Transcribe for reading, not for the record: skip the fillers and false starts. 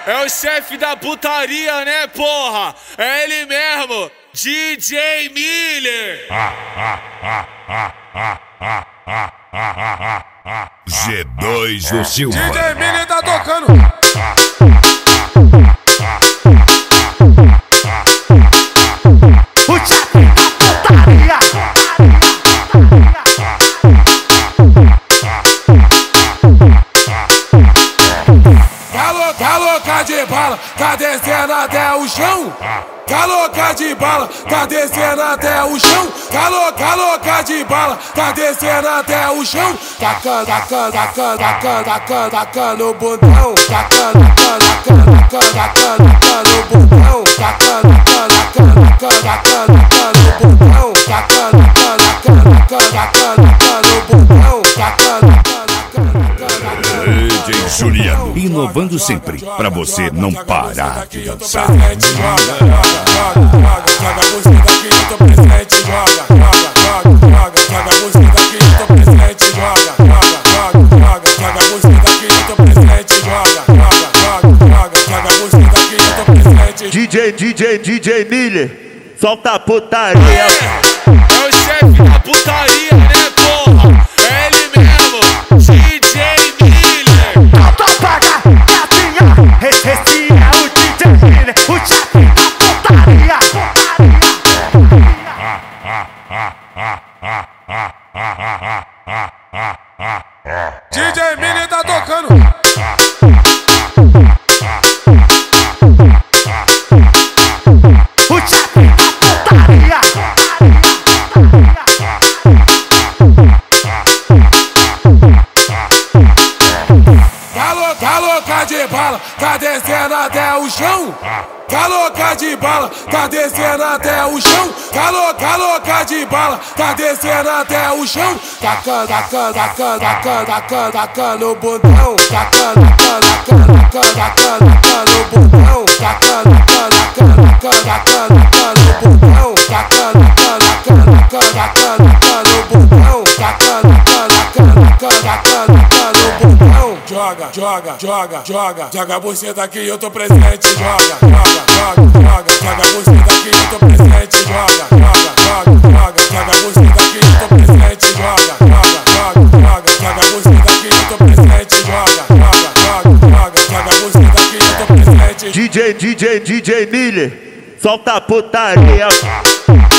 É o chefe da putaria, né, porra? É ele mesmo, DJ Miller. G2 do Silva. DJ Miller tá tocando. O chefe da putaria. Tá louca de bala, tá descendo até o chão. Tá louca de bala, tá descendo até o chão. Tá louca de bala, tá descendo até o chão. Tacando o bundão. Tacando o bundão. Tacando o bundão. DJ Juliano, inovando sempre, pra você não parar de dançar. Joga você daqui, eu tô presente. Joga você daqui, eu tô presente. Joga você daqui, eu tô presente. Joga você daqui, eu tô presente. DJ Miller, solta a putaria. É o chefe da putaria, né, porra? É ele mesmo, DJ Miller. Falta pagar, gatinha. Esse é o DJ Miller, o chefe da putaria. DJ Miller tá tocando. O chefe da putaria. Tá louca de bala, tá descendo até o chão. Tá louca de bala, tá descendo até o chão. Tá louca de bala, tá descendo até o chão. Tacando o bundão. Tacando o bundão. Tacando o bundão. Joga você daqui, eu tô presente. Joga você daqui, eu tô presente. Joga você daqui, eu tô presente. Joga você daqui, eu tô presente. Joga você daqui, eu tô presente. DJ Miller, solta a putaria.